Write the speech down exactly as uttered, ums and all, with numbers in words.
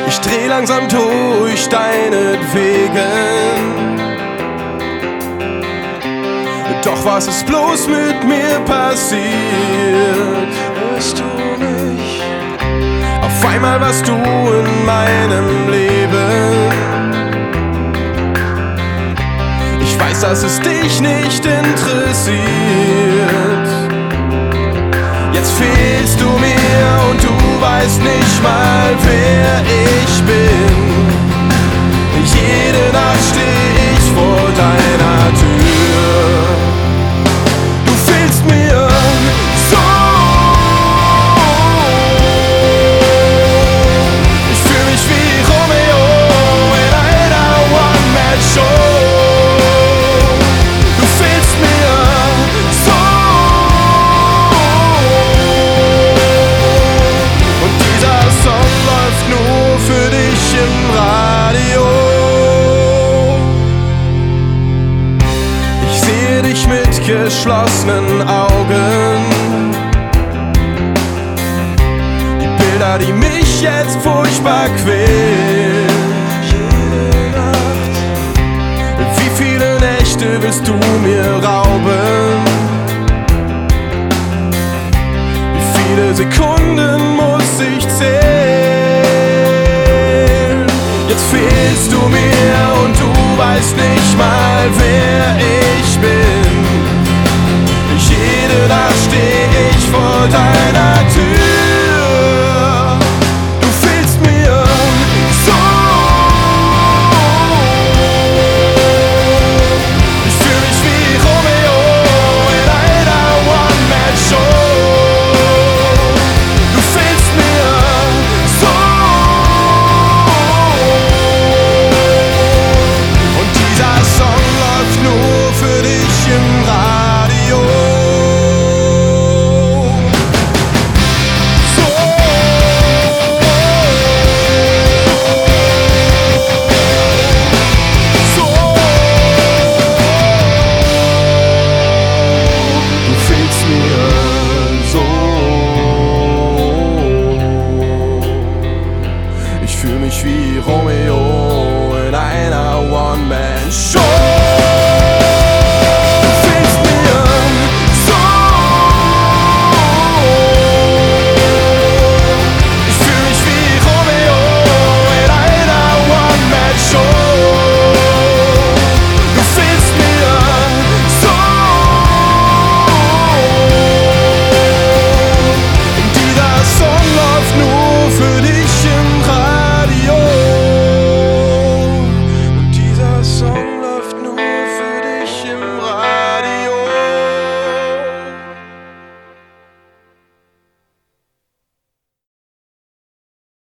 Ich dreh langsam durch deinetwegen. Doch was ist bloß mit mir passiert? Hörst du mich? Auf einmal warst du in meinem Leben. Ich weiß, dass es dich nicht interessiert. Jetzt fehlst du mir und du weißt nicht mal, wer ich bin. Jede Nacht steh ich vor deiner Tür. Du fehlst mir so. Ich fühl mich wie Romeo in einer One-Man-Show. Du fehlst mir so. Und dieser Song läuft nur für dich im Radio. Mit geschlossenen Augen. Die Bilder, die mich jetzt furchtbar quälen. Jede Nacht. Wie viele Nächte willst du mir rauben? Wie viele Sekunden muss ich zählen? Jetzt fehlst du mir und du weißt nicht mal, wer ich bin. Jede Nacht steh ich vor deiner